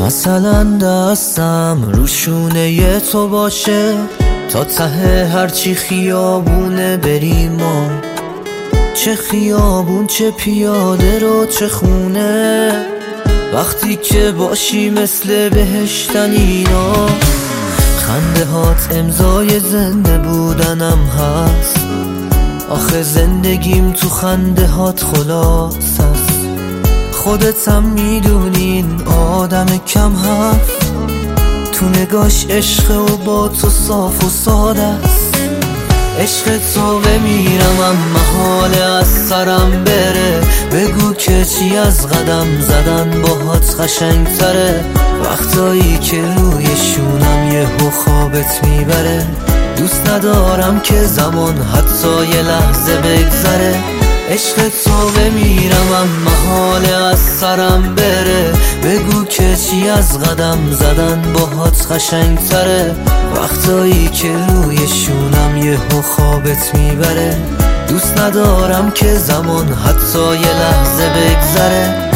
مثلا دستم رو شونه تو باشه، تا ته هرچی خیابونه بریم ما، چه خیابون چه پیاده رو چه خونه، وقتی که باشی مثل بهشتن اینا. خنده هات امضای زنده بودنم هست، آخه زندگیم تو خنده هات خلاص هست. خودت هم میدونین آدم کم حرف، تو نگاش عشق و با تو صاف و ساده است. عشق تو بمیرم اما حال از سرم بره، بگو که چی از قدم زدن باهات قشنگ تره. وقتایی که روی شونم یهو خوابت میبره، دوست ندارم که زمان حتی یه لحظه بگذره. عشق تو بمیرم اما حال از سرم بره، بگو که چی از قدم زدن باهات قشنگ تره. وقتایی که روی شونم یهو خوابت میبره، دوست ندارم که زمان حتی یه لحظه بگذره.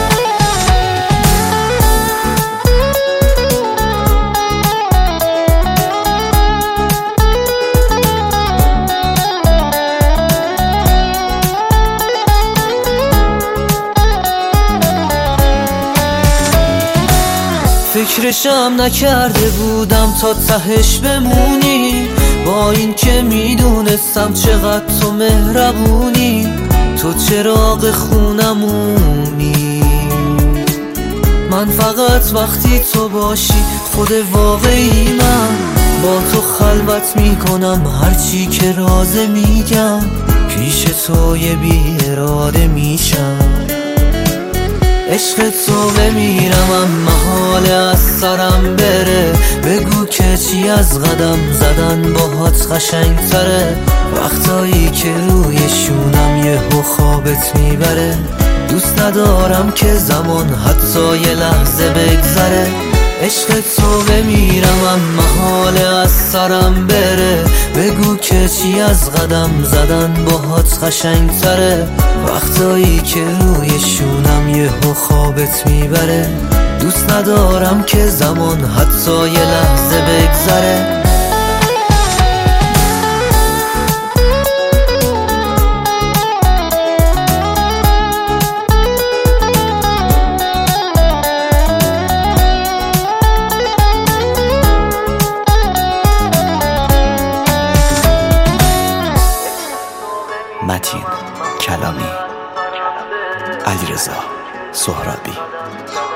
فکرشم نکرده بودم تا تهش بمونی، با این که میدونستم چقدر تو مهربونی. تو چراغ خونمونی، من فقط وقتی تو باشی خود واقعی من. با تو خلوت میکنم هرچی که رازه میگم، پیش تو یه بی اراده میشم. عشق تو بمیرم اما حال از سرم بره، بگو که چی از قدم زدن باهات قشنگ تره. وقتایی که روی شونم یهو خوابت میبره، دوست ندارم که زمان حتی یه لحظه بگذره. عشق تو بمیرم اما حال از سرم بره، بگو که چی از قدم زدن باهات قشنگ تره. وقتایی که روی شونم یهو خوابت میبره، دوست ندارم که زمان حتی یه لحظه بگذره. متین کلامی، علیرضا سهرابی.